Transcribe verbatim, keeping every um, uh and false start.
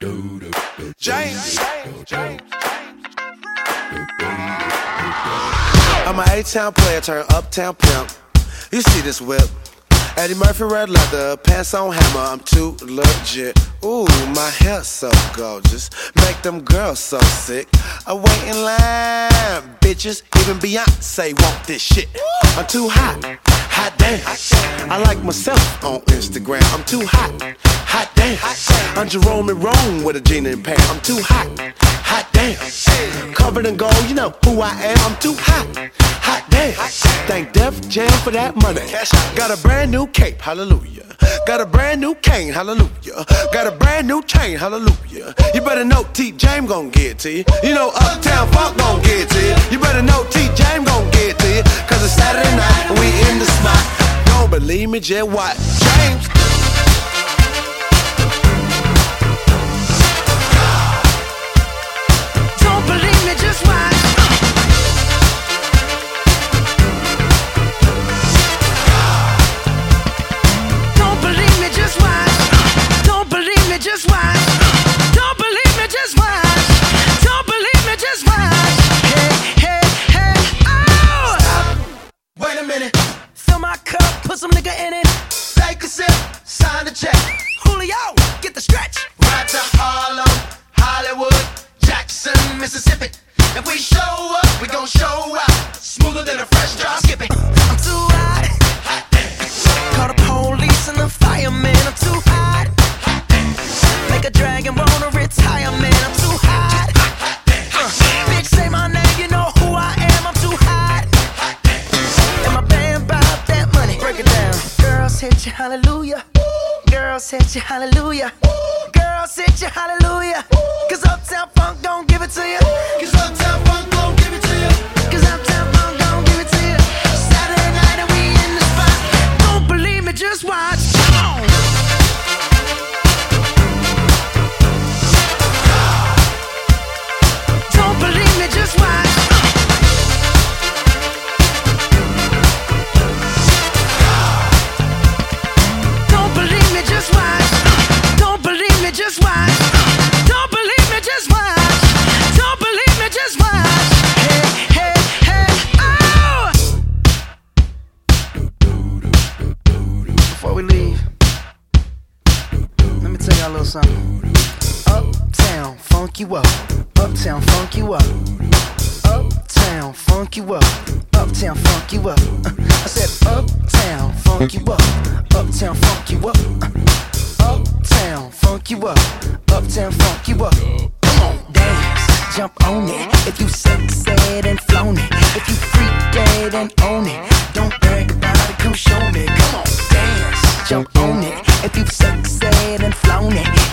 James, James, James. I'm an A-town player, turn uptown pimp. You see this whip? Eddie Murphy red leather, pants on hammer, I'm too legit. Ooh, my hair's so gorgeous, make them girls so sick. I wait in line, bitches, even Beyonce want this shit. I'm too hot, hot damn. I like myself on Instagram, I'm too hot, hot damn. I'm Jerome and Rome with a Gina and Pam, I'm too hot, hot damn. Covered in gold, you know who I am, I'm too hot, hot damn. Thank Def Jam for that money. Got a brand new cape, hallelujah. Got a brand new cane, hallelujah. Got a brand new chain, hallelujah. You better know T. James gon' get it to you. You know Uptown Funk gon' get it to you. You better know T. James gon' get it to you. Cause it's Saturday night and we in the spot. Don't believe me, just watch James. Don't believe me, just watch. Just watch. Don't believe me, just watch. Don't believe me, just watch. Don't believe me, just watch. Hey, hey, hey, oh! Stop. Wait a minute. Fill my cup, put some nigga in it. Take a sip, sign the check. Julio, get the stretch. Right to Harlem, Hollywood, Jackson, Mississippi. If we show up, we gon' show out. Smoother than a fresh drop skipping. I'm too hot. Hot damn. Call the police and the fireman. I'm too hot. Hot damn. Make a dragon wanna retire, man. I'm too hot. Hot damn. Uh, bitch, say my name, you know who I am. I'm too hot. Hot damn. And my band bought that money. Break it down. Girls hit you, hallelujah. Girls hit you, hallelujah. Girls hit you, hallelujah. Cause Uptown Funk don't give it to you. Cause Uptown Funk gon' give it to you. Cause Uptown Funk don't give it to you. Saturday night and we in the spot. Don't believe me, just watch. Come on. Don't believe me, just watch. Don't believe me, just watch. Don't believe me, just watch. Don't believe me, just watch. Don't believe me, just watch. Hey, hey, hey, oh! Before we leave, let me tell y'all a little something. Uptown, funk you up. Uptown, funk you up. Uptown, funk you up. Uptown, funk you up. Uh, I said uptown, funk you up. Uptown, funk you up. Uh, uptown, funk you up. Uptown, funk you up. Come on, dance, jump on it. If you sexed and flown it, if you freak dead and own it, don't brag about it, come show me. Come on, dance, jump on it. If you sexed and flown it,